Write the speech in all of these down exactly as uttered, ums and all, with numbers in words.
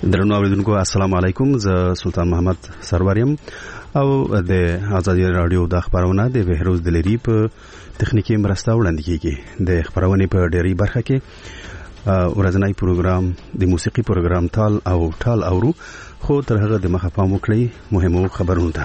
درنو اوریدونکو السلام علیکم. زه سلطان محمد سروریم او د ازادي رادیو د خبرونه د بهروز دلری په تخنیکی مرسته وړاندې کیږي. د خبرونه په ډېری برخه کې ورځنی پروګرام د موسیقي پروګرام تال او ټال اورو، خو تر هغه د مخه پام وکړئ مهمو خبرونو ته.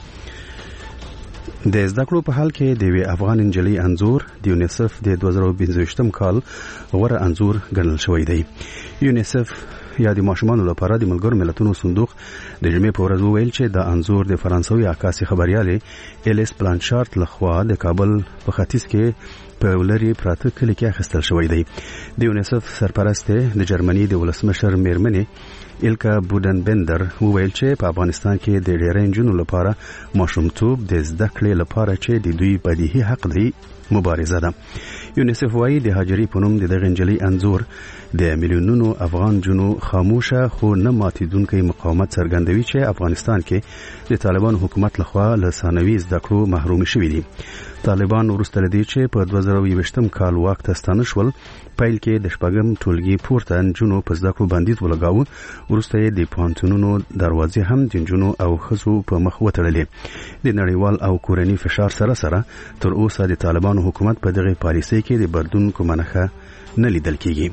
د زده کړو په حال کې د افغان انجلۍ انزور د یونیسف د دوه زره پنځه کال غوره انزور ګڼل شوی دی. یونیسف یا د ماشومانو لپاره د ملګرو ملتونو صندوق د جمعې په ورځ وویل چې د انزور د فرانسوي عکاسي خبريالې الیس پلانشارت لخوا د کابل په ختیځ کې په ولري پراته کلی کې اخیستل شوی دی. د یونیسف سرپرست د جرمني د ولسمشر میرمنې ایلکا بودن بندر وویل چې په افغانستان کې د ډېرې جنونو لپاره ماشومتوب د زده کړې لپاره چې د دوی بدیهي حق دی مبارزه ده. یونیسف وايي د هاجري په نوم د دغه انجلۍ انزور د میلیونونو افغان جنو خاموشه خو نه ماتیدونکي مقاومت څرګندوي چې افغانستان کې د طالبان حکومت لخوا له ثانوي زده کړو محروم شوي دي. طالبان وروسته لدی چې په دوه زره یوویشت کال واک ته ستانه شول، پیل کې د شپږم ټولګي پورته جنو په زده کړو بندیز ولګاوه. وروسته د پوهنتونونو دروازې هم د جنو او ښځو په مخ وتړلې. د نړیوال او کورني فشار سره سره تر اوسه د طالبانو حکومت په دغه پالیسۍ کې د بدلون کومه نښه نه لیدل کیږي.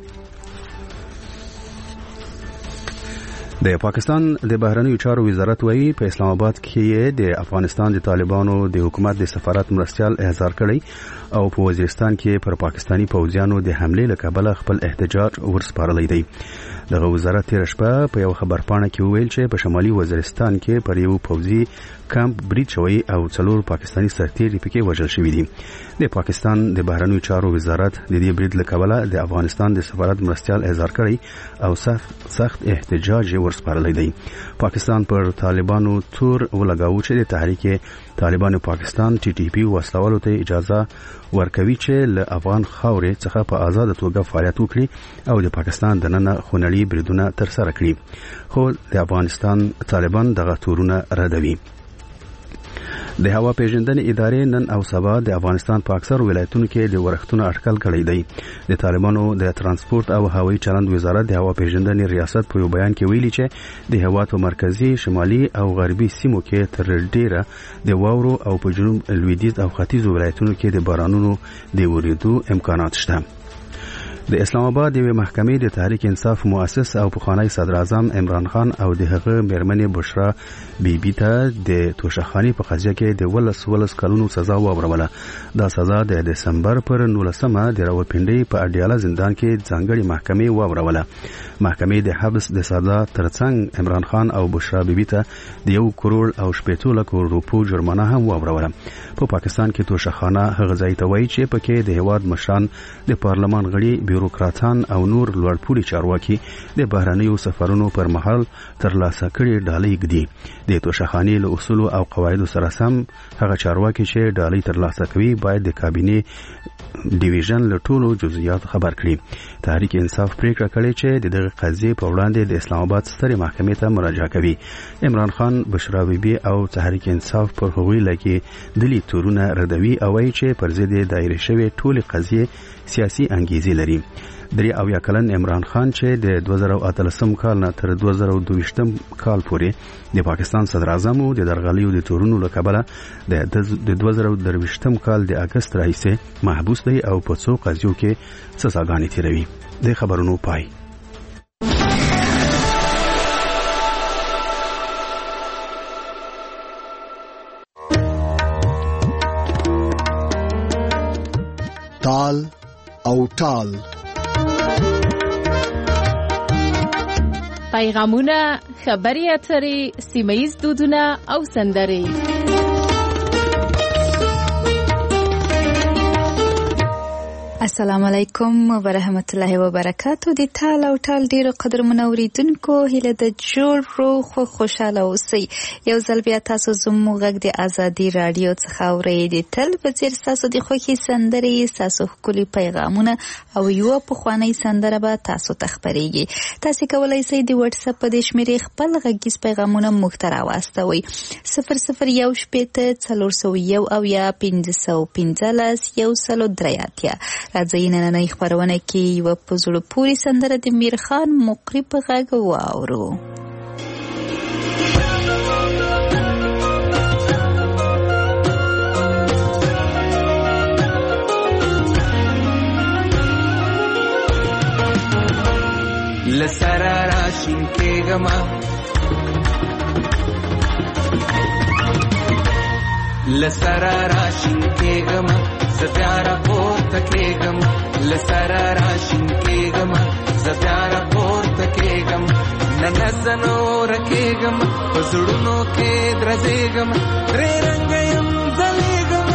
د پاکستان د بهرنیو چارو وزارت وايي په اسلام آباد کې د افغانستان د طالبانو د حکومت د سفارت مرستيال احضار کړی او په وزیرستان کې پر پاکستانی پوځیانو د حمله له کبله خپل احتجاج ورسپارلی دی. دغه وزارت تیر شپه په یو خبرپاڼه کې ویل چې په شمالي وزیرستان کې پر یو پوځي کمپ بریټ شوی او څلور پاکستانی سرتیري پکې وژل شوي دي. د پاکستان د بهرنیو چارو وزارت د دې بریټ له کبله د افغانستان د سفارت مرستيال احضار کړی او سخت سخت احتجاج ورسپارلی دی. پاکستان پر طالبانو تور ولګاوه چې د تحریک طالبان پاکستان ټي ټي پی وسلوالو ته اجازه ورکوي چې له افغان خاورې څخه په آزاد توګه فعالیت وکړي او د پاکستان دننه خونړي بریدونه تر سره کړي، خو د افغانستان طالبان دغه تورونه ردوي. د هوا پیژندنې ادارې نن او سبا د افغانستان په اکثر ولایتونو کې د ورښتونو اټکل کړی دی. د طالبانو د ترانسپورت او هوایي چلند وزارت د هوا پیژندنې ریاست په یو بیان کې ویلي چې د هوا په مرکزي، شمالي او غربي سیمو کې تر ډیره د واورو او په جنوب لویدیځ او ختیځ ولایتونو کې د بارانونو د وریدو امکانات شته. د اسلام آباد یوه محکمې د تحریک انصاف مؤسس او پخوانی صدر اعظم عمران خان او د هغه میرمنې بشرا بیبي ته د توشخانی په قضیه کې د ولس ولس کلونو سزا واوروله. دا سزا د دسمبر پر نولسمه د راولپنډي په اډیاله زندان کې ځانګړي محکمې واوروله. محکمې د حبس د سزا ترڅنګ عمران خان او بشرا بیبي ته د یو کروڑ او شپږ لک روپو جرمانه هم واوروله. په پاکستان کې توشخانه هغه ځای ته وایي چې پکې د هواد مشران، د پارلمان غړي، بیوروکراتان او نور لوړپوړي چارواکي د بهرنیو سفرونو پر مهال ترلاسه کړي ډالۍ ږدي. د توشخانې له اصولو او قواعدو سره سم هغه چارواکي چې ډالۍ ترلاسه کوي باید د کابینې ډیویژن له ټولو جزئیات خبر کړي. تحریک انصاف پریکړه کړې چې د دغه قضیې په وړاندې د اسلام آباد سترې محکمې ته مراجعه کوي. عمران خان، بشرا بیبي او تحریک انصاف پر هغوی لکه دلی تورونه ردوي او وايي چې پر ضد دایره شوی ټولې قضیې سیاسي انګیزې لري. درې اویا کلن عمران خان چې د دوه زره اتلسم کال نه تر دوه زره دویشتم کال پورې د پاکستان صدر اعظم او د درغلیو د تورونو له کبله د دوه زره درویشتم کال د اگست راهیسې محبوس دی او په څو قضیو کې سزاګانې تیروي. د خبرونو پای. تال او ټال پیغامونه، خبري اترې، سیمه‌ییز دودونه او سندرې. السلام علیکم ورحمت الله وبرکاتو. د تال او ټال ډیرو قدر منوریدونکو هیله د جوړ روغ خو خوشاله اوسئ. یو ځل بیا تاسو زموږ غږ د ازادي رادیو څخه اورئ. د تل په څیر تاسو د خوښي سندرې، تاسو ښکلي پیغامونه او یو پخوانی سندره به تاسو ته خپرېږي. تاسو کولای شئ د واتس اپ په شمیرې خپل غږیز پیغامونه موږ ته راواستوئ. صفر صفر یو شپېته څلور سوه یو اویا پنځه سوه پنځلس یو سل درې اتیا. راځئ نننۍ خپرونه کې یوه په زړه پورې سندره د میرخان مقری په غږ واورو. لسرا راشین کېږمه لسرا راشین کېږمه زه بیا راپورته کېږم لسرا راشین کېږمه زه بیا راپورته کېږم نه زه نوره کېږم په زړونو کې درزېږم درې رنګه یم ځلېږم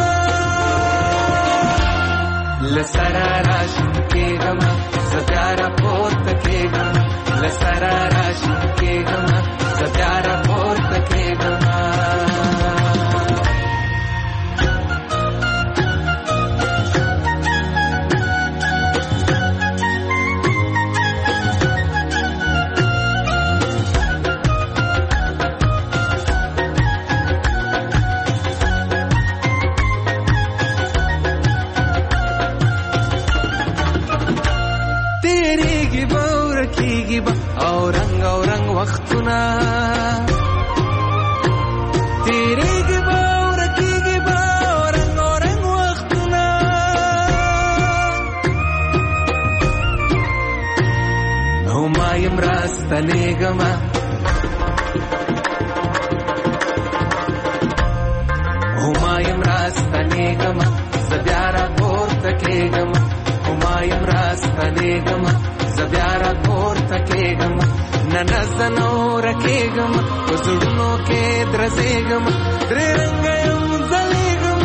لسرا راشین کېږمه زه بیا راپورته کېږم لسرا راشین کېږمه زه بیا راپورته کېږم او رنگ او رنگ وختونه تیریږي به او رکیږي به او رنگ او رنگ وختونه هما یم راستنېږمه هما یم راستنېږمه زه بیا راپورته کېږم هما یم راستنېږمه زه بیا راپورته کېږم نه نه زه نوره کېږم په زړونو کې درزېږم درې رنګه یم ځلېږم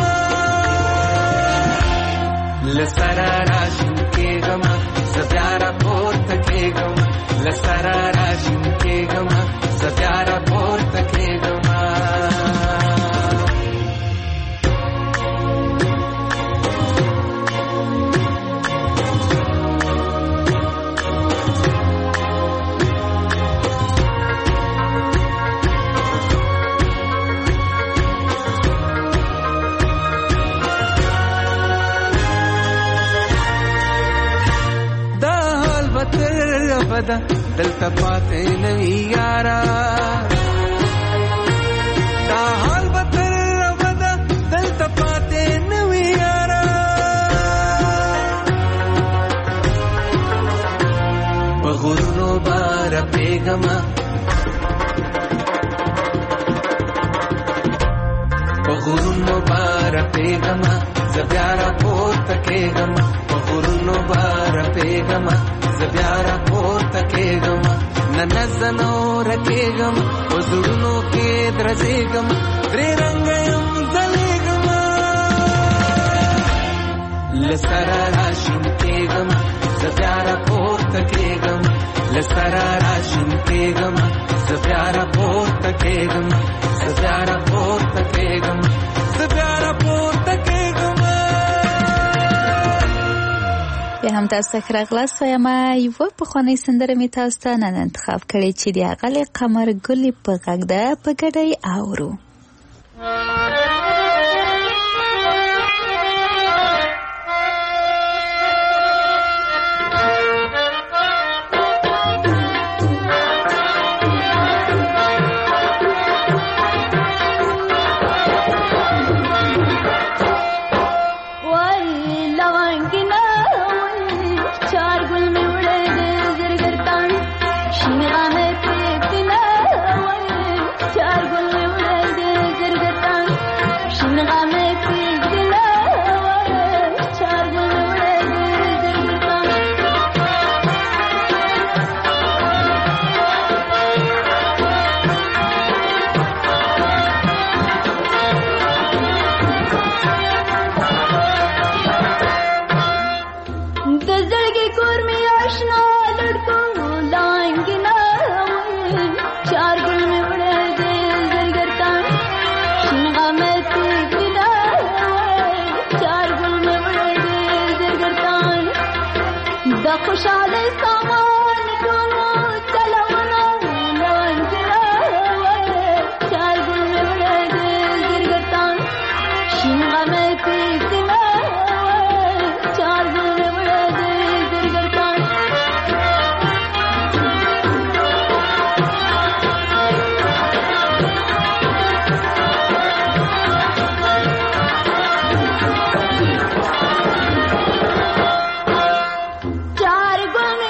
له سره راشین کېږم زه بیا راپورته کېږم له سره راشین کېږم زه بیا راپورته کېږم دلته پاتې نوي یارا دا حال به تر ابده دلته پاتې نوي یارا په غرونو به رپېږمه په غرونو به رپېږمه زه بیا راپورته کېږم په غرونو به رپېږمه زه بیا راپورته کېږم نه نه زه نوره کېږم په زړونو کې درزېږم درې رنګه یم ځلېږم له سره راشین کېږم زه بیا راپورته کېږم له سره راشین کېږم زه بیا راپورته کېږم زه بیا راپورته کېږم زه بیا راپورته کېږم. بیا هم تاسو ته ښه راغلاست وایم. یوه پخوانۍ سندره مې تاسو ته نن انتخاب کړې چې د اغلې قمر ګلې په غږ ده، په ګډه یې اورو. Shin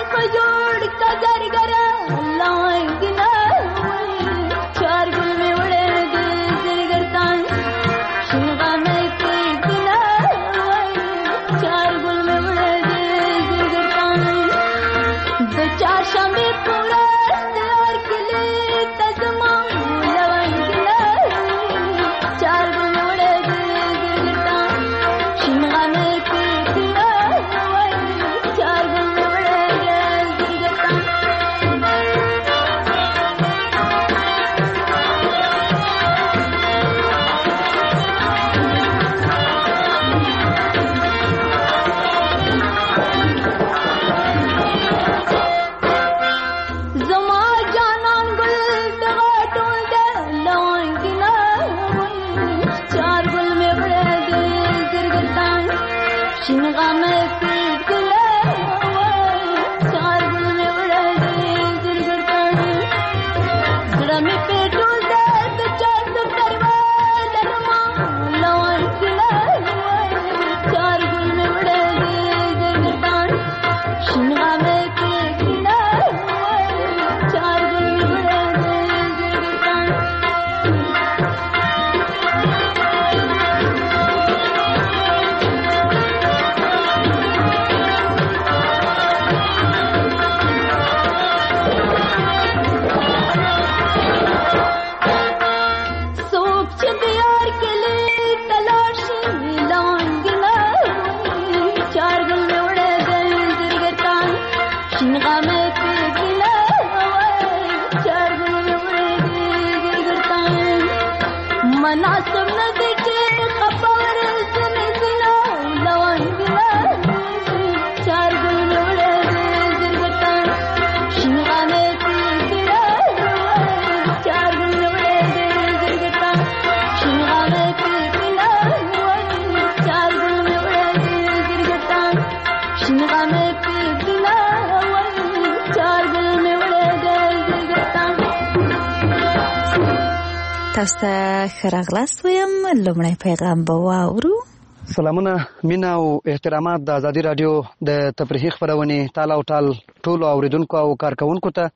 تاسو ته ښه راغلاست وایم. لومړی پیغام به واورو. سلامونه، مینه او احترامات د ازادي راډیو د تفریحي خپرونې تال او ټال ټولو اوریدونکو او کارکونکو ته،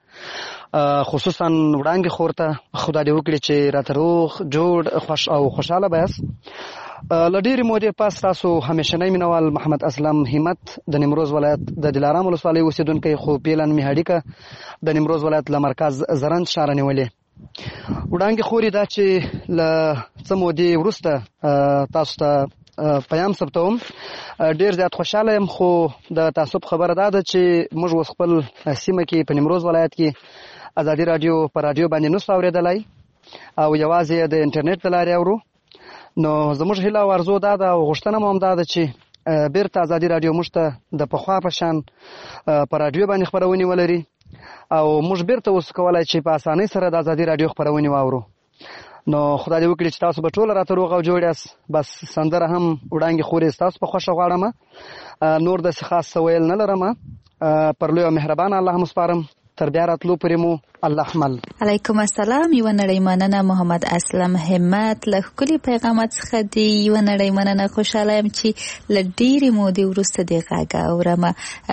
خصوصا وړانګې خور ته خدای دې وکړي چې راته روغ جوړ خوش او خوشحاله بیاست. له ډېرې مودې پس تاسو همیشنی مینوال محمد اسلم همت د نیمروز ولایت د دلارام ولسوالۍ اوسېدونکی، خو پیلن مهاډیکه د نیمروز ولایت له مرکز زرنج ښاره نیولې. وړانګې خورې دا چې له څه مودې وروسته تاسو ته پیام ثبتوم، ډېر زیات خوشحاله یم. خو د تعصب خبره دا ده چې موږ اوس خپل سیمه کې په نیمروز ولایت کې ازادي راډیو په راډیو باندې نشو اورېدلی او یوازې د انټرنیټ د لارې اورو. نو زموږ هیله او ارزو دا ده او غوښتنه مو هم دا ده چې بیرته ازادي راډیو موږ ته د پخوا په شان په راډیو باندې خپرونې ولري او موږ بیرته اوس کولی چې په اسانۍ سره د ازادي راډیو خپرونې واورو. نو خدای دې وکړي چې تاسو به ټوله راته روغ او جوړ یاست. بس سندره هم وړانګې خورې ستاسو په خوښه غواړم، نور داسې خاص څه ویل نه لرم. پر لوی او مهربانه الله مو سپارم. تر بیا راتلو پورې مو الله حمل. علیکم السلام. یوه نړۍ مننه محمد اسلم همت له ښکلي پیغامات څخه دی. یوه نړۍ مننه. خوشحاله یم چې له ډېرې مودې وروسته دې غږ اورم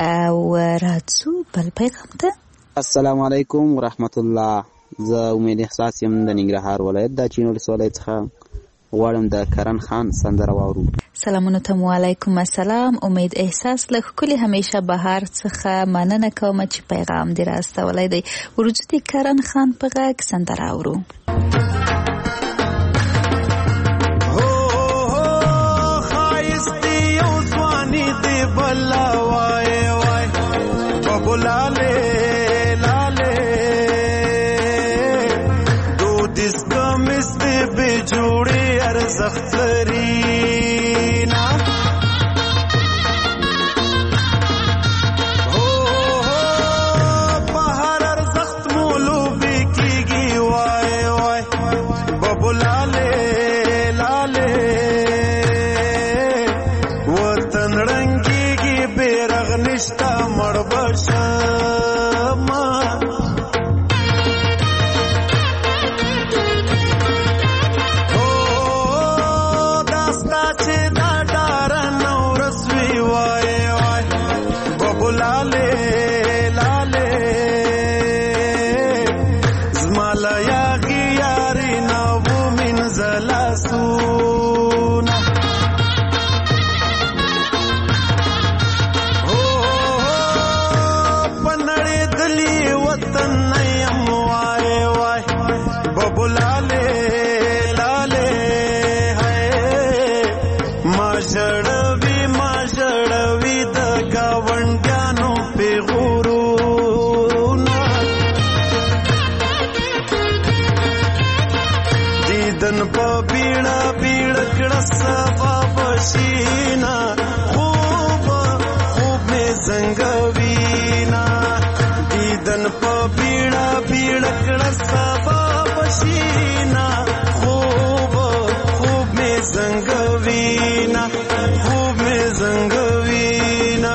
او راځو بل پیغام ته. السلام علیکم ورحمت الله. زه امید احساس یم د ننګرهار ولایت د چین ولسوالۍ څخه. غواړم د کرن خان سندره واورو. سلامونه ته وعلیکم السلام. امید احساس له ښکلي همیشه بهار څخه مننه کوم چې پیغام دې راستولی دی. ورجو د کرن خان په غږ سندره اورو. وطن رنگیږي بیرغ نشته مړ بشه دنیم وای وای ببلاله لاله هاي ما جړوي ما جړوي د گاونډیانو په غورونه دیدن په بیړه بیړه کړه سبا بشینا خوب خوب می زنګوینا دیدن په بیړه بیړه کړه سبا بشینا خوب خوب می زنګوینا خوب می زنګوینا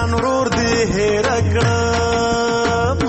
ګران ورور دې هېر کړم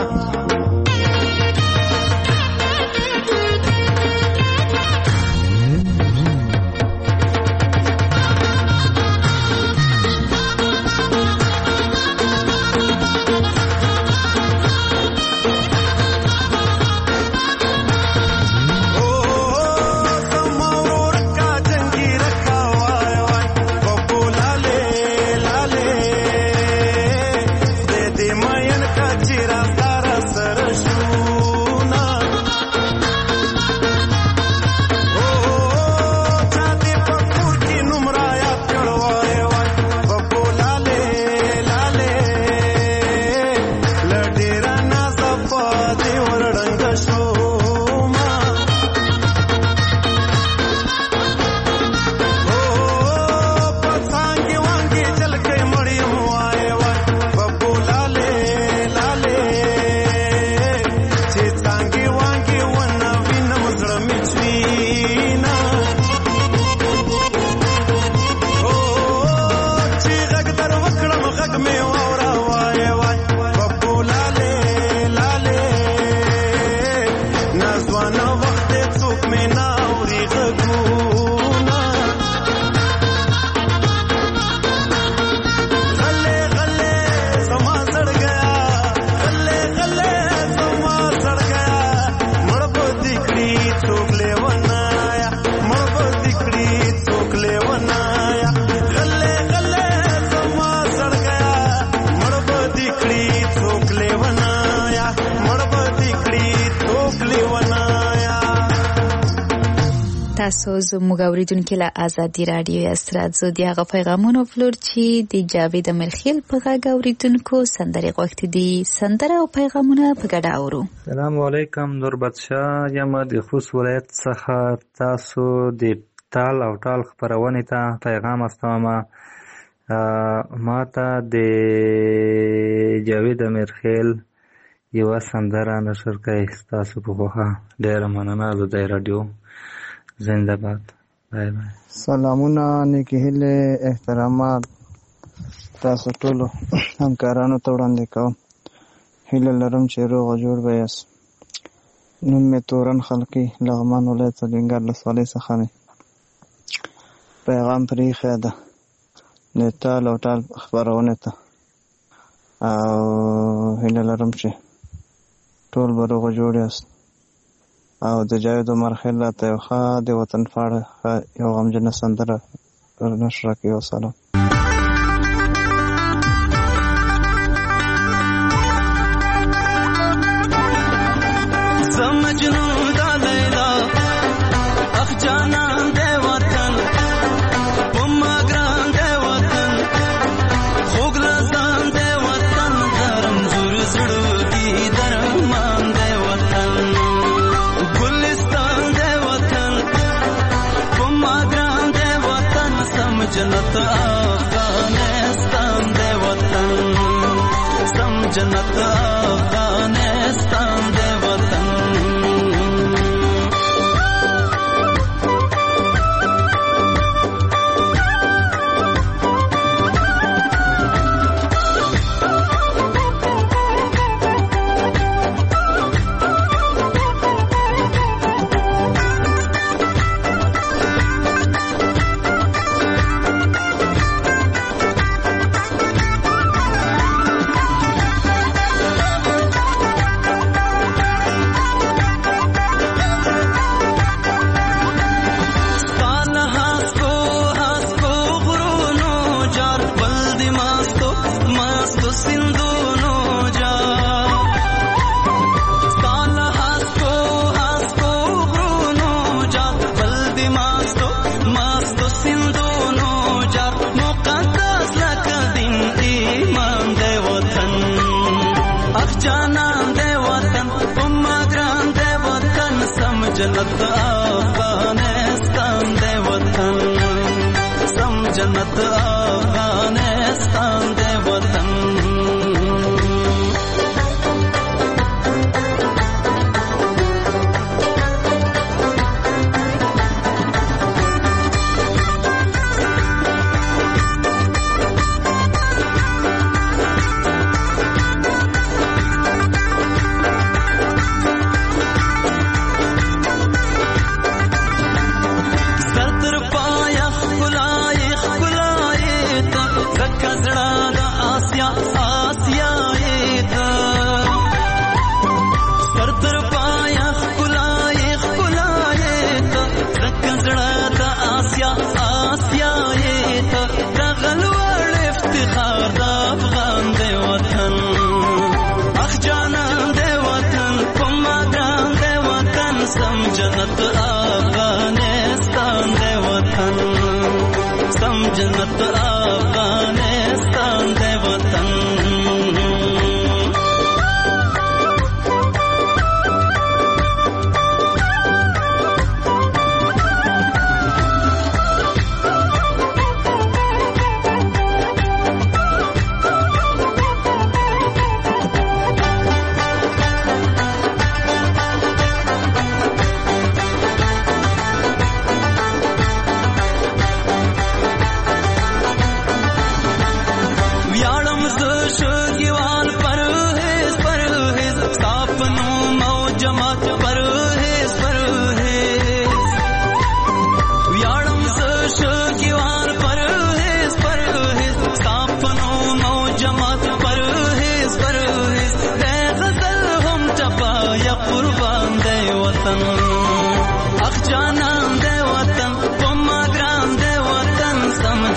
تاسو زموږ اوریدونکو له آزادي رادیو استراد زو دی هغه پیغامونو فلور چې د جاوید امرخیل په غږ اوریدونکو سندري غوښتي دي سندره او پیغامونه په ګډه اورو. السلام علیکم نور بادشاہ یم د خوست ولایت څخه تاسو د تال او ټال خبرونه ته پیغام استوم ما ته د جاوید امرخیل یو سندره نشر کړئ تاسو په خوخه ډیر مننه د رادیو زنده باد. بای بای. سلامونه نیکی هیله احترامات تاسو ټولو همکارانو ته وړاندې کوم. هیله لرم چې روغ جوړ به یاست. نوم مې تورن خلقي لغمان ولایت لنګر ولسوالۍ څخه دی. پیغام پرې ایښی ده د تال او ټال خپرونې ته او هیله لرم چې ټول به روغ جوړ یاست او د جاوید امرخیل راته یو ښه د وطن په اړه یو غمجنه سندره نشر کړي. وسلام. जन्नत अफगानिस्तान दे वतन सम जन्नत अफगानिस्तान दे वतन जन्नत अफगानिस्तान दे वतन सम जन्नत अफगानिस्तान दे वतन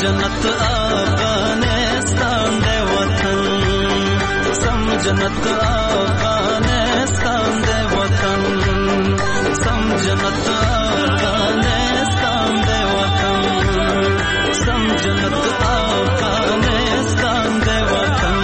جنت افغانستان دی وطن سم جنت افغانستان دی وطن سم جنت افغانستان دی وطن سم جنت افغانستان دی وطن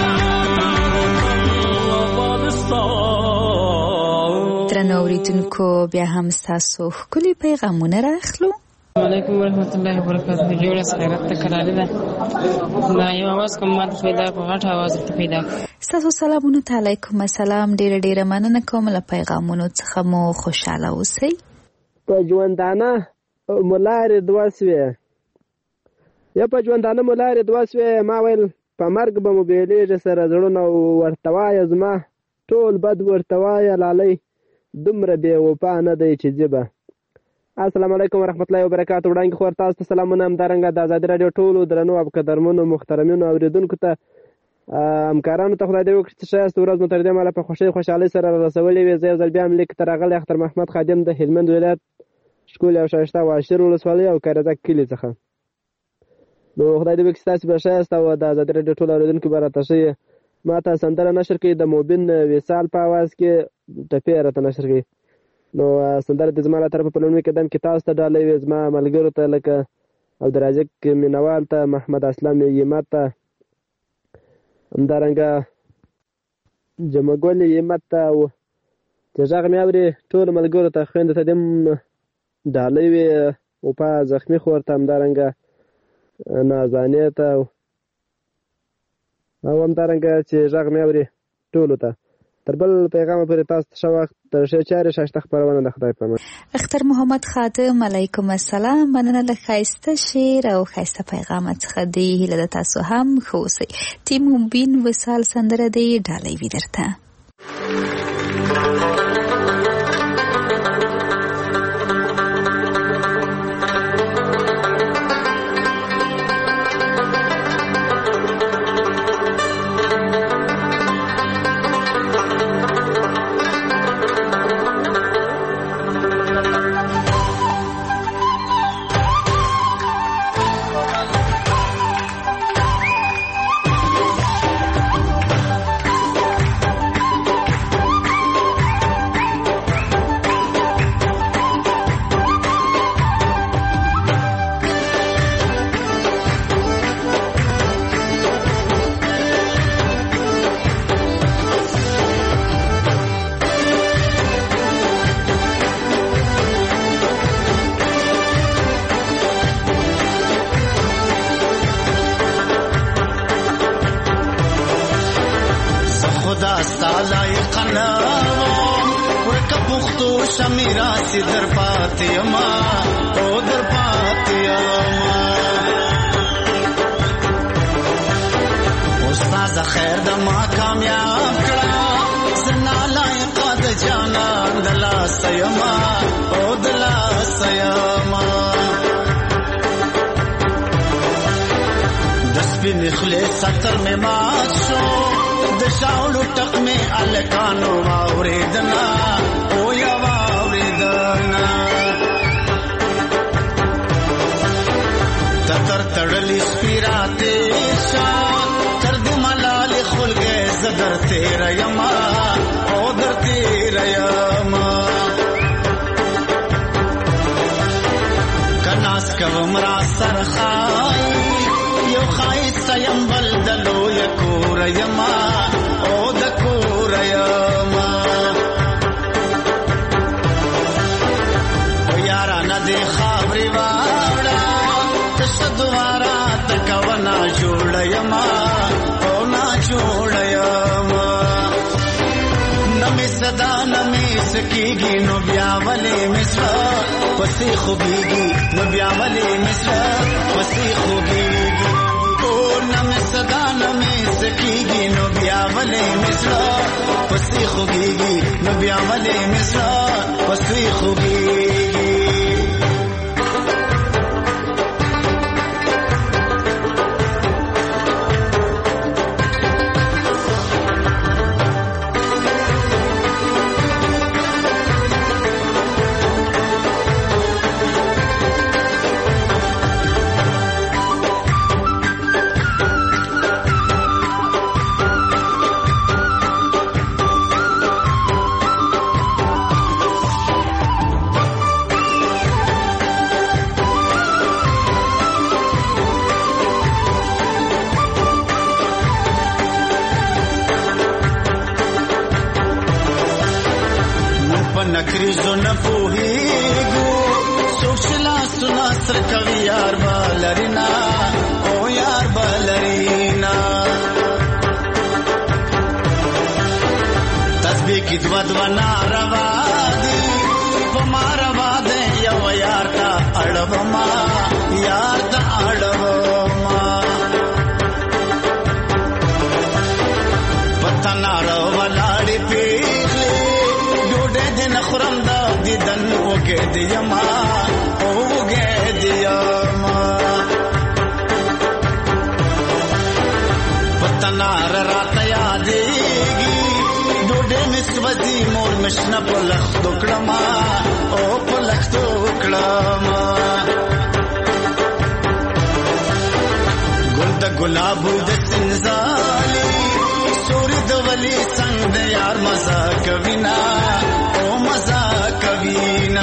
درنو اوریدونکو بیا هم ستاسو ښکلي پیغامونه راخلو. علیکم ورحمت الله وبرکاته. جوړه خیرت ته کړاله ده دا یو आवाज کوم ماته پیدا په غټ आवाज ته پیدا ستاسو سلامونه ته علیکم السلام. ډیره ډیره مننه کوم له پیغامونو څخه مو خوشاله اوسئ. په ژوندانه مولارې دوه سوې یا په ژوندانه مولارې دوه سوې ما ویل په مرګ به مو بیلیږي سره زړونه ورته وایه زما ټول بد ورته وایه لالۍ دومره بې وفا نه دی چې جبه. السلام علیکم ورحمت الله وبرکاته. وړاندې خو ورته تاسو ته سلامونه همدارنګه د ازادي راډیو ټولو درنو او قدرمنو محترمینو اورېدونکو ته همکارانو ته خدای دې وکړي چې ښایسته ورځ مو تر دې مهاله په خوښۍ خوشحالۍ سره رسولې وي. زه یو ځل بیا هم لیک ته راغلی اختر محمد خادم د هلمند ولایت ښکلې او ښایسته واشر ولسوالۍ او کارزک کلي څخه. نو خدای دې وکړي ستاسې به ښایسته او د ازادي راډیو ټول اورېدونکي به راته ښه ما ته سندره نشر کړي د موبین وصال په اواز کې ټپې راته نشر کړي. نو سندره د زما له طرفه په لومړي قدم کې تاسو ته ډالۍ وي زما ملګرو ته لکه عبدالرازق مینوال ته محمد اسلام یمت ته همدارنګه جمعګل یمت ته او چې غږ مې اوري ټولو ملګرو ته خویندو ته دې ډالۍ وي وپا زخمي خور ته همدارنګه نازانې ته او همدارنګه چې غږ مې اوري ټولو ته تر بل پیغام پورې تاسو ته ښه وخت د ښې چارې ښایسته خپرونه د خدای په امان. اختر محمد خادم علیکم السلام. مننه له ښایسته شعر او ښایسته پیغام څخه دی. هیله ده تاسو هم ښه اوسئ. تیم موبین وصال سندره دی ډالۍ وي درته. نکریزو نپوهیگو سوکشلا سنا سرکوی یار بالرینا او یار بالرینا تسبیح کی دو دو ناروا دی پما روا دے یو یار تا اڑو ما یار تا اڑو ما پتنا رو ولاڑی پیغلی ڈوڑے دن خرم دا دیدن اوگے دیما اوگے دیما پتنا رات یادیگی ڈوڑے مسوزی مور مشنا پلخ دکڑما او پلخ دکڑما گل دا گلابو دا سنزالی سوری دا ولی سنگ دا یار مزا کبینا او مزا کبینا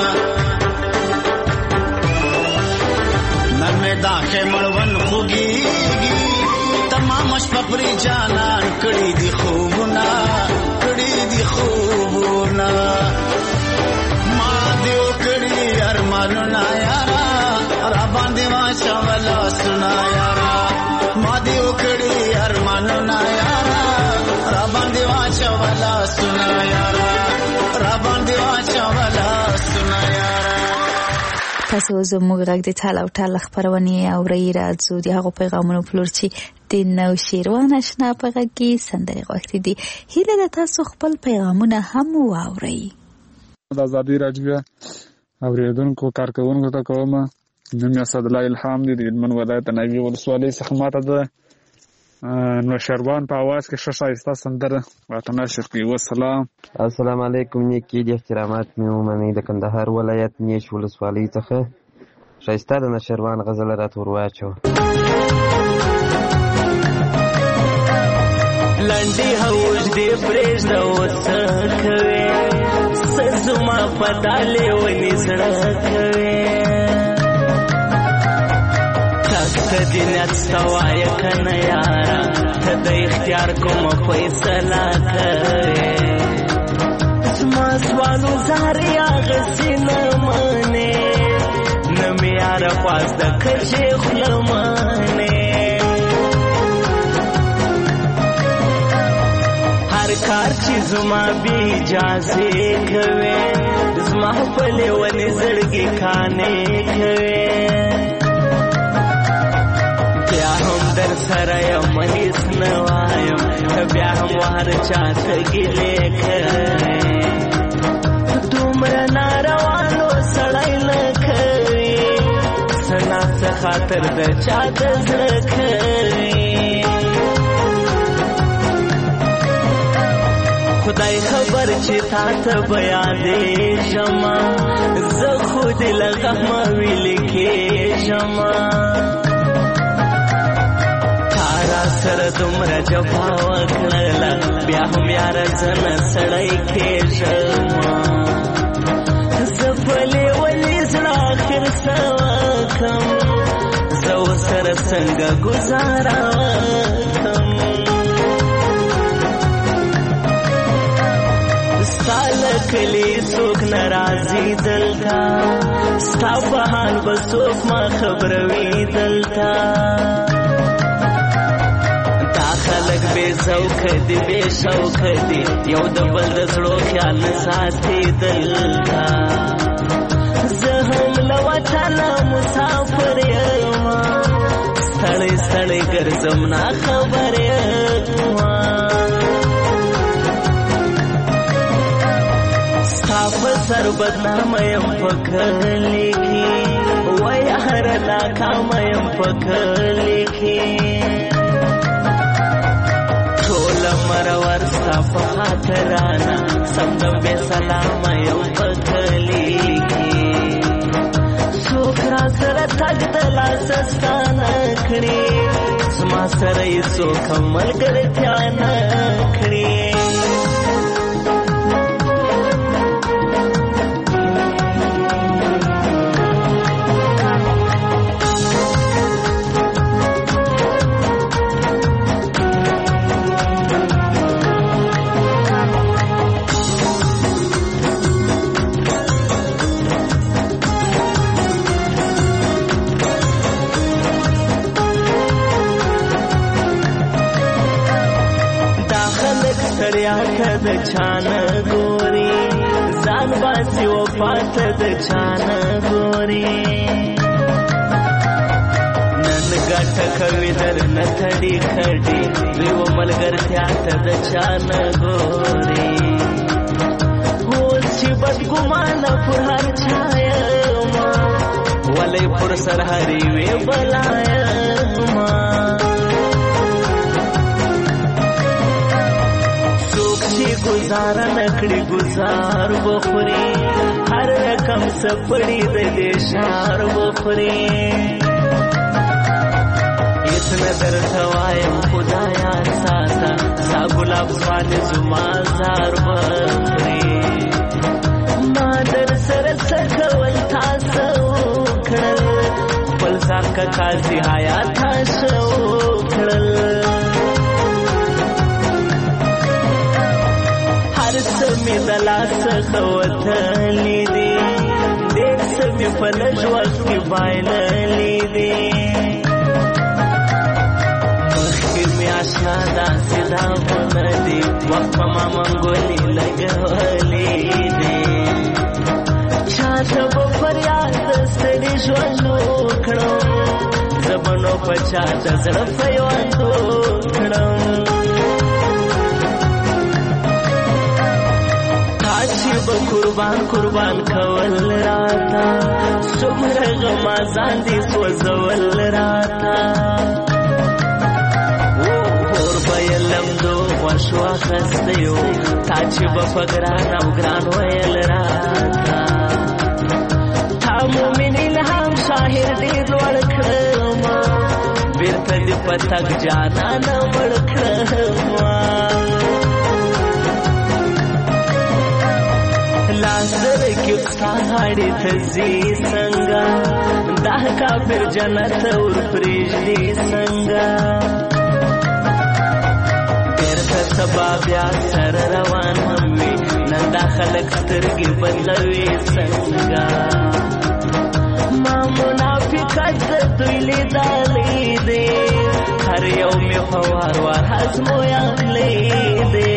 نرمے داخے مڑون خوگیگی تمام شپری جانان کڑی دی خوبنا کڑی دی خوبنا ما دیو کڑی ارمانونا یارا رابان دیوا شاولا سنا یارا ما دیو کڑی ارمانونا یارا رابان دیوا شاولا سنا یارا رابان دیوا شاولا سنا یارا تاسو زموږ غږ د ټال او ټال خبرونه اورئ راځو د هغو پیغامونو په لور چې د نو شیروان آشنا په غږ کې سندرې غوښتي دي هیله ده تاسو خپل پیغامونه هم واورئ د ازادي راډیو اوریدونکو کارکونکو ته کوم نوم یې اسدالله الهام دی د هلمند ولایت ناوې ولسوالۍ څخه ماته د نوشیروان په اواز کې ښه ښایسته سندره راته نشر کړي. والسلام السلام علیکم نیکي د احترامات مې ومنئ د کندهار ولایت نیش ولسوالۍ څخه ښایسته د نوشیروان غزل راته ور واچوه. لنډې هوس دې پرېږده اوس څه کوې څه زما په دا لیوني زړه کوې ته دې نیت سته وایه که نه یاره ته د اختیار کومه فیصله کوې زما سوالو زارې اغسې نه منې نه مې یاره پاس د کږې خوله منې هر کار چې زما بې اجازې کوې زما په لیونې زړګي کانې کوې بیا هم در سره یم هیڅ نه وایم بیا هم هر چا ته ګیلې کوې دومره ناروانو سړی نه کوي څه نه څه خاطر د چا د زړه کوي خدای خبر چې تا ته به یادېږم زه خو دې له غمه ویلې کېږم تا را سره دومره جفا وکړله بیا هم یاره زه نه سړی کېږم زه په لیوني زړه اخر څه وکړم زه ورسره څنګه ګزاره وکړم ستا له کلي څوک نه راځي دلته ستا په حال به څوک ما خبروي دلته دا خلک بې ذوقه دي بې شوقه دي یو د بل د زړو خیال نه ساتي دلته زه هم له وطنه مسافر یم ستړی ستړی ګرځم ناخبر یم ستا په سر بدنامه یم په کلي کې وای هره ناکامه یم په کلي کې ټوله مرور ستا په خاطرانه سمدم بې سلامه یم په کلي کې څوک را سره تګ د لاسه ستا نه کړي زما سره یې څوک هم ملګرتیا نه کړي ستړیا ته د چانه ګوري ځان باسي وفات د چانه ګوري نن ګټه کوي در نه تړي کړي دوی و ملګرتیا ته د چانه ګوري اوس چې بدګمانه پر هر چا یما ولې پر سر هرې وې بلا یما گزارا نکڑی گزار بخوری ہر رقم سپڑی دے دے شار بخوری اتنا در توایم خدایا ساتا سا گلاب سوان زمان زار بخوری ما در سر سکول تاسو کھڑل پلسا کا کازی آیا تاسو کھڑل سمی دلاس خوتلی دی دیر سمی پلش وقتی بائللی دی مخی می آشنا دا سیدا بندی وقت ما منگولی لگولی دی چاہتا با فریاد دستری جوانو کھڑم زبانو پچا دزر فیوانو کھڑم قربان قربان کول راتا سمر غما زاندی سوزول راتا اور بیلم دو وشوا خستیو تاچی بفگران او گران ویل راتا تا مومنین هم شاہر دیر ورکرما بیرتا دی پتک جانا نمڑکرما لازر کی ساڑی تزی سنگا داہ کافر جنت اور پریجدی سنگا بیرتا سبا بیا سر روان ہمی نندا خلق ترگی بدلوی سنگا ما منافقت دویلی دالی دے ہر یوم خوار وار حزمو یغلی دے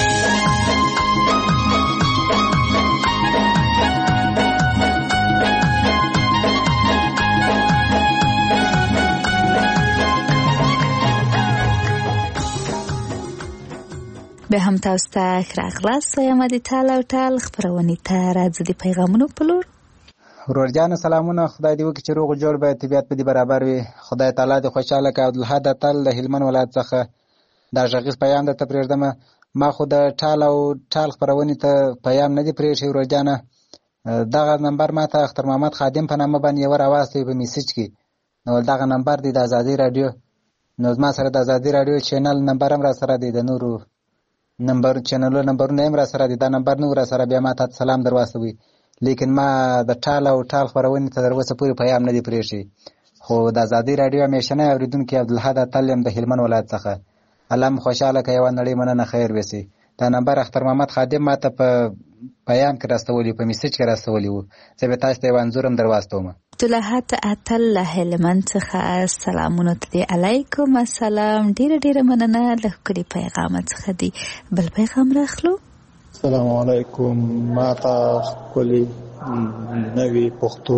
به هم تاسو ته راغلاست یم د ټال او ټال خبرونه ته راځي د پیغامونو په لور ورور جان سلامونه خدای دې وکړي چې روغ جوړ به طبيعت په دې برابر وي خدای تعالی دې خوشاله کړي عبدالحد تل د هلمند ولایت څخه دا ژغیز پیغام د تپریږدم ما خو د ټال او ټال خبرونه ته پیغام نه دی پریښی ورور جان دغه نمبر ما ته اختر محمد خادم په نامه باندې ور اواز ته په میسج کې نو دغه نمبر دی د ازادي رادیو نو ما سره د ازادي رادیو چینل نمبر هم را سره دی د نورو نمبر چینل نمبر نه را سره دی دا نمبر نو را سره بیا ما ته سلام درواستوي لیکن ما د ټال او ټال خبرونه ته دروسه پوری پیغام نه دی پریښی خو د ازادي رادیو همیشنه اوریدونکو عبدالحد تلم د هلمند ولایت څخه علم خوشاله کوي و نړۍ مننه خیر وسی دا نمبر اختر محمد خادم ما ته په پیغام کې راستولی په میسج کې راستولی وو زه به تاسو ته وانځورم درواستوم عبدالحد اتل له هلمند څخه سلامونه ته علیکم السلام ډیر ډیر مننه له کلی پیغام څخه دی بل پیغام راخلو السلام علیکم ما تا کلی نوی پښتو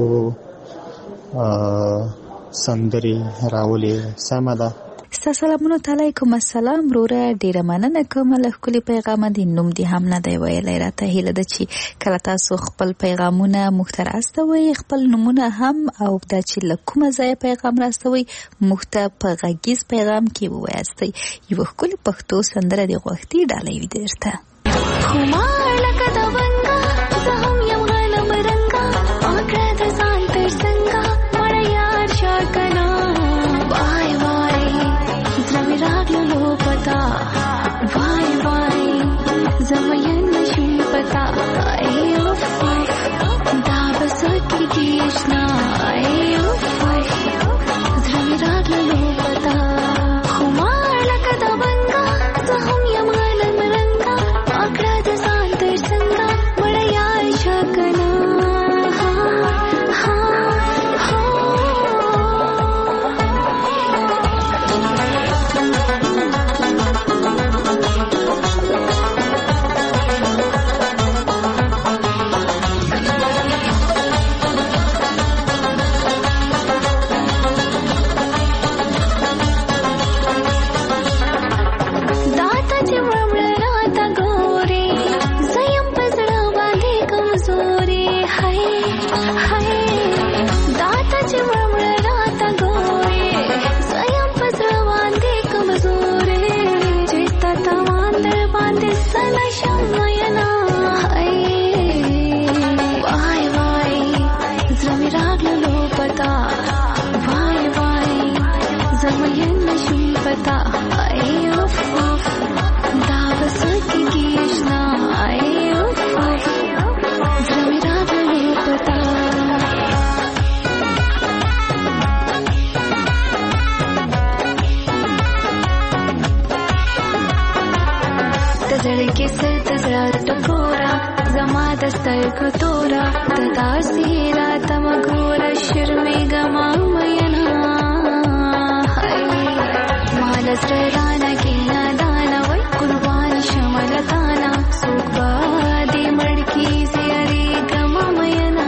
سندري راولي سمدا سلامونه علیکم السلام روره ډیره مننه کوم له کلی پیغام دی نوم دی هم نه دی ویلای راته هیله ده چې کله تاسو خپل پیغامونه مختر استوي خپل نمونه هم او د چې لکومه ځای پیغام راستوي مخته په غږیز پیغام کې وایستي یو کلی پښتو سندره دی غوښتي ډالۍ وي درته خمار لکه د ونګا زه هم یم غلم رنګا اکړه د ځان تر څنګه مړ یار شکنا وای وای زمي راغلو پتا وای وای زمين نشي پتا ایو وای دا بس کی کیشنا ایو وای زمي راغلو پتا خمار لکه د ونګا زه هم یم غلم رنګا اکړه د ځان تر څنګه مړ یار شکنا چې وړه راته ګوري زیم پزړه باندې کمزوري هاي هاي داته چې وړه راته ګوري زیم پزړه باندې کمزوري چې تا تمان در باندې سلا شماینا هاي وای وای زمي راغلو پتا وای وای زمي نشم پتا ای اوف اوف دا بس کیږنا ای اوف اوف زمي راغلو پتا تزړ کې ست تزړ ټکورا زما دستر کو تورا تدا سیرا تم ګور شرمې ګما مینا مال سرانا کې نادانا وای قربان شمل تانا سوق بادي مړکی سیری ګما مینا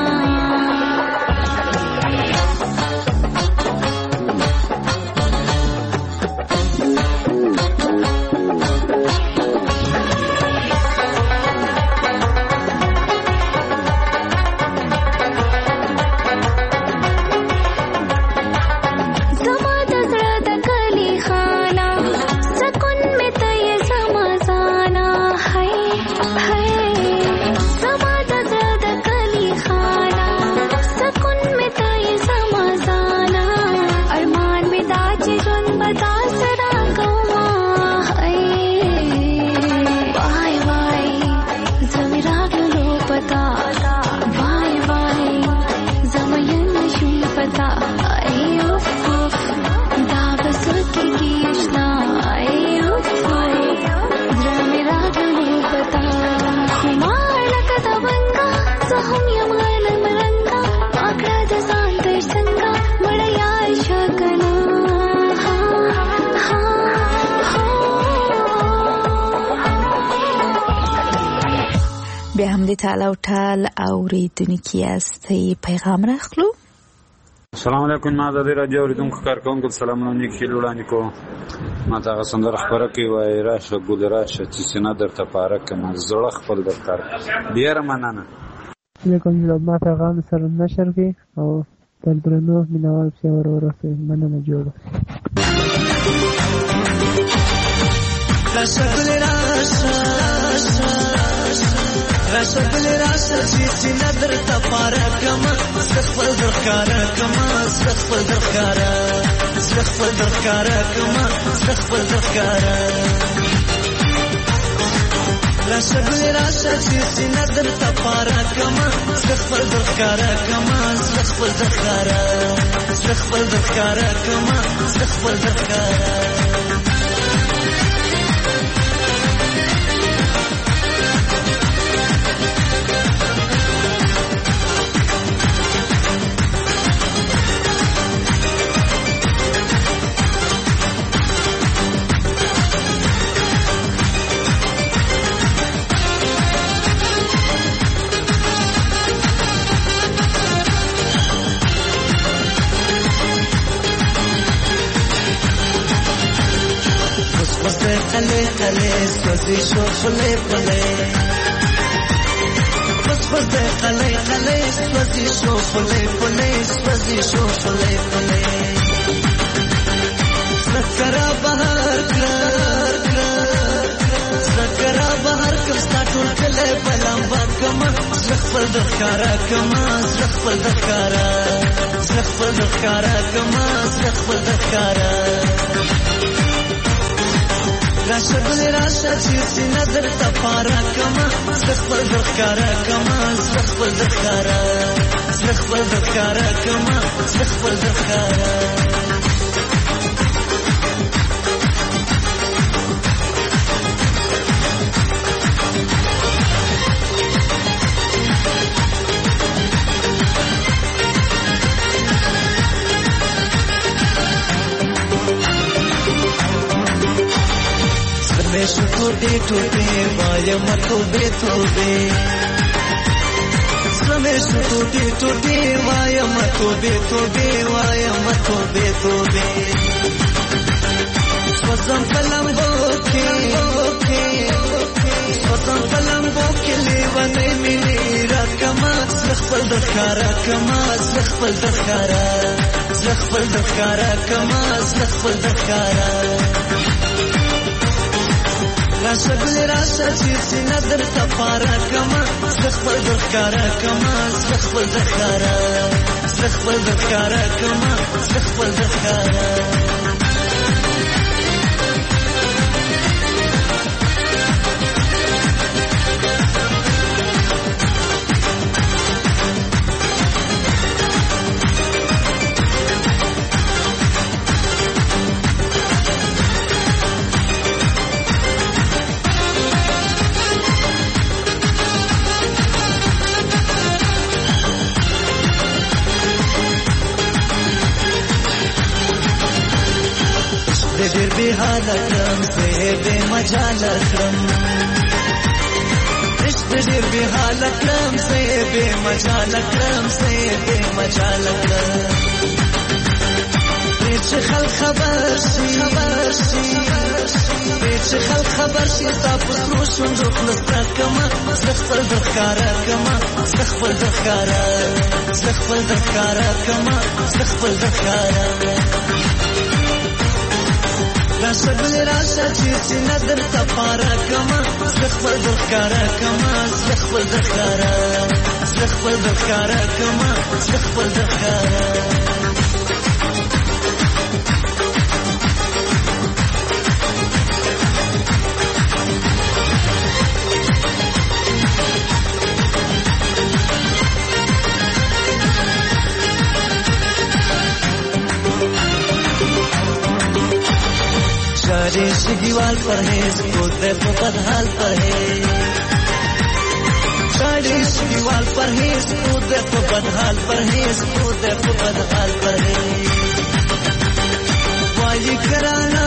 بیا هم د تعالی او ټال اوریدونکي یاستئ پیغام راخلو. السلام علیکم. ما د رادیو اوریدونکو کارکونکو سلامونه نیکی وړاندې کوم. ما ته سندره خبره کوي وای راشه ګل راشه چې سینه درته پاره کما زړه خپل درکار ډیر مننه. علیکم جناب ما پیغام سره نشر کی او تر درنو مینوال څو ور ورسې مننه جوړه. راشه ګل راشه راشه ګل راشه چې سینه درته پاره کما خپل درکار کما خپل درکار خپل درکار کما خپل درکار راشه ګل راشه چې سینه درته پاره کما خپل درکار کما خپل درکار خپل درکار کما خپل درکار خلي خلي سوزي شو خلي خلي بس بس خلي خلي سوزي شو خلي خلي سوزي شو خلي خلي سكرا بهر كر سكرا بهر كم ستاتول كله بلام بكما زخفل دخارا كما زخفل دخارا زخفل دخارا كما زخفل دخارا راشه ګل راشه چې سینه درته پاره کما خپل درکاره کما خپل درکاره خپل درکاره کما خپل درکاره Meshu tote tote vaya matobe tobe Meshu tote tote vaya matobe tobe vaya matobe tobe سوزم پلمبو کې سوزم پلمبو کې لیوانې مینې راکما زخپل د ښکارا کما زخپل د ښکارا زخپل د ښکارا کما زخپل د ښکارا راشه ګل راشه چې سینه درته پاره کما زخپل د ښکارا کما زخپل د ښکارا زخپل د ښکارا کما زخپل د ښکارا دیر بی حال کرم سے بے مجال کرم عشق دیر بی حال کرم سے بے مجال کرم سے بے مجال کرم پیچ خل خبر شی خبر شی پیچ خل خبر شی تا پسرو شندو خلصا کما زخفل دخکارا کما زخفل دخکارا زخفل دخکارا کما زخفل دخکارا راشه ګل راشه چې سینه درته پاره کما زخپل د ښکارا کما زخپل د ښکارا زخپل د ښکارا کما زخپل د ښکارا شاری شگیوال پرهیز کودے تو بدحال پرهیز شاری شگیوال پرهیز کودے تو بدحال پرهیز کودے تو بدحال پرهیز وائی کرانا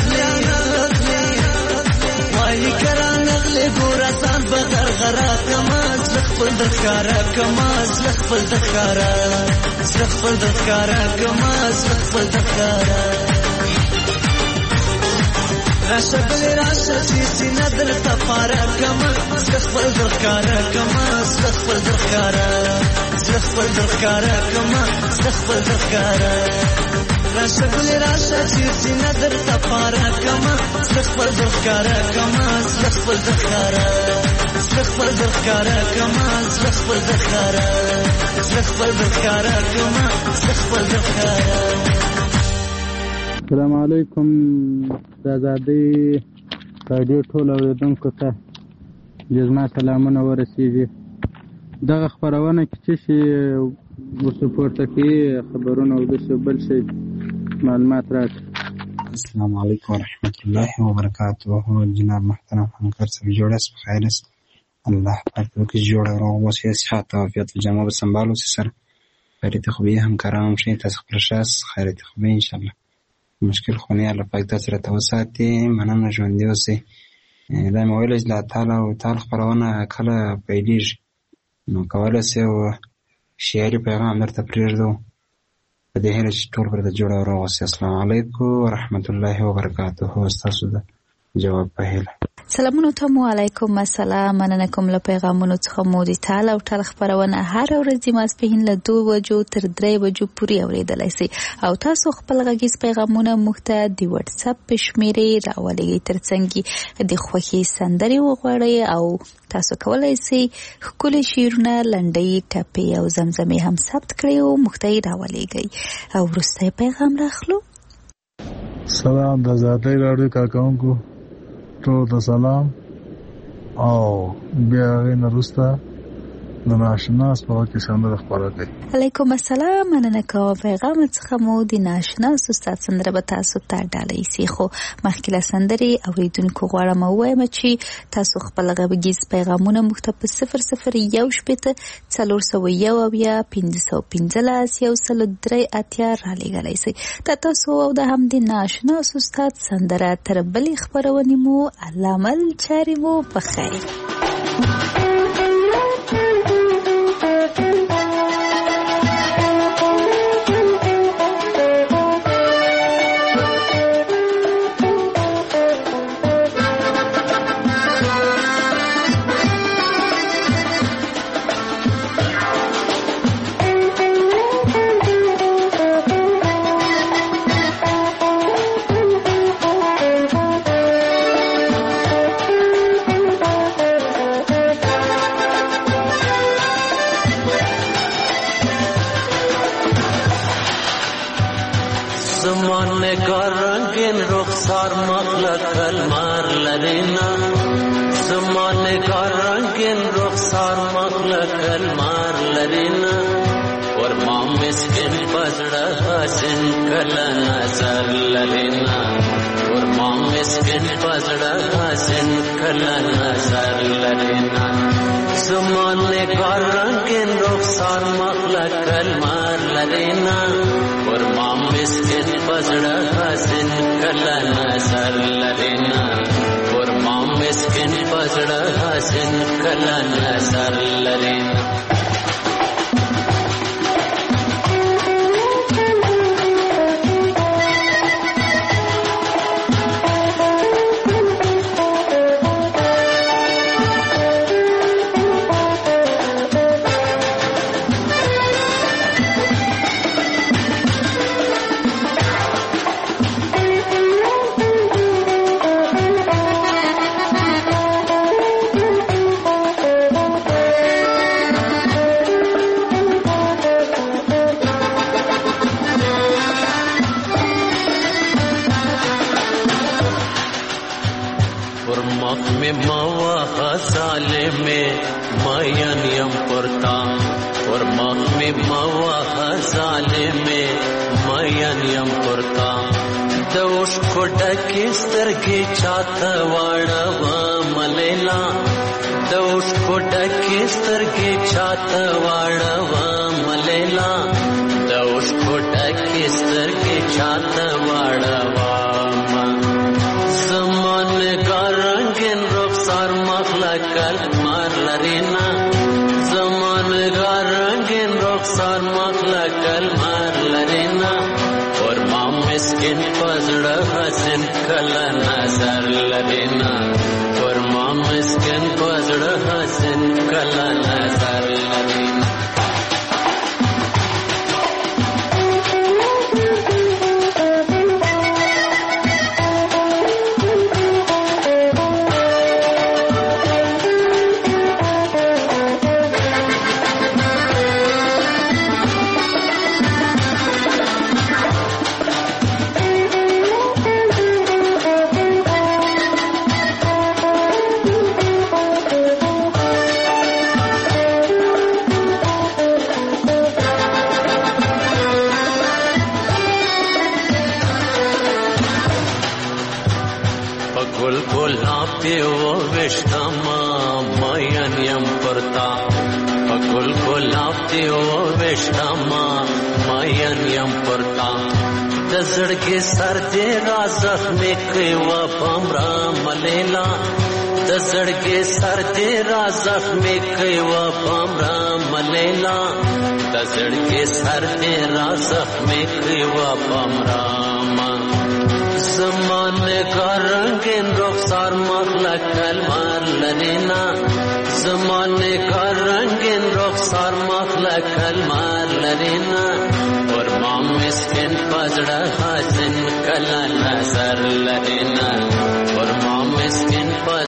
وائی کرانا اغلی گورا سان بغر غرا کما زخفل دخکارا کما زخفل دخکارا زخفل دخکارا کما زخفل دخکارا راشه ګل راشه چې سینه درته پاره کما زخپل د ښکارا کما زخپل د ښکارا زخپل د ښکارا کما زخپل د ښکارا راشه ګل راشه چې سینه درته پاره کما زخپل د ښکارا کما زخپل د ښکارا زخپل د ښکارا کما زخپل د ښکارا زخپل د ښکارا کما زخپل د ښکارا السلام علیکم د ازادۍ راډیو ټول اورېدونکو ته جزما سلامونه ورسېږي دغه خپرونه کې چې شي ورڅ پورته کوي خبرونه او داسې بل شی معلومات راکړي. السلام علیکم ورحمت الله وبرکاته. جناب محترم همکار صاحب جوړ است بخیر است الله پاک وکړي جوړ او اوسې صحت او عافیت جمع به سنبال اوسې سره خیریت خوبی همکاران هم شي تاسو خپل شاس خیریت خوبی ان شاء الله مشکل خونی الله پاک تاسو را توساتي مننه ژوندۍ اوسئ. دا مې ویل چې د تعالی او تعالی خپرونه کله پیلېږي نو کولی شئ شعري پیغام درته پرېږدو په دې هیله چې ټول پرته جوړ او روغ اوسئ. السلام علیکم ورحمت الله وبرکاته. ستاسو د جواب په هیله. سلامونه ته مو علیکم السلام. مننه کوم له پیغامونو څخه مو د تعالی او تعالی خبرونه هر ورځ د ماسپښین له دوه بجو تر درې بجو پورې اورېدلی شئ او تاسو خپل غږیز پیغامونه موږ ته د واتس اپ په شمېرې راولېږئ ترڅنګ د خوښۍ سندرې وغواړئ او تاسو کولی شئ ښکلي شعرونه لنډۍ ټپې او زمزمې هم ثبت کړئ او موږ ته یې راولېږئ او وروستی پیغام راخلو. سلام د ازادۍ راډیو کارکوونکو ټول ته سلام او بیا هغې نه وروسته د ناشناس په وخت کې سندره خپاره کړئ. علیکم السلام. مننه کوم پیغام څخه مو د ناشناس استاد سندره به تاسو ته ډالۍ سي خو مخکې له سندرې اورېدونکو غواړم ووایم چې تاسو خپل غږیز پیغامونه موږ ته په صفر صفر یو شپېته څلور سوه یو اویا پنځه سوه پنځلس یو سل درې اتیا رالیږلی سئ. دا تاسو او د همدې ناشناس استاد سندره تر بلې خپرونې مو الله مل چارې مو په خیر. نگار رنگین رخسار مخلق المار لرینا زما نگار رنگین رخسار مخلق المار لرینا ور ما مسکن پزړه حسن کله نظر لرینا ور ما مسکن پزړه حسن کله نظر لرینا زما نگار رنگین رخسار مخلق المار لرینا ور ما مسکن پزړه حسن کله نظر لرینا ور ما مسکن پزړه حسن کله نظر لرینا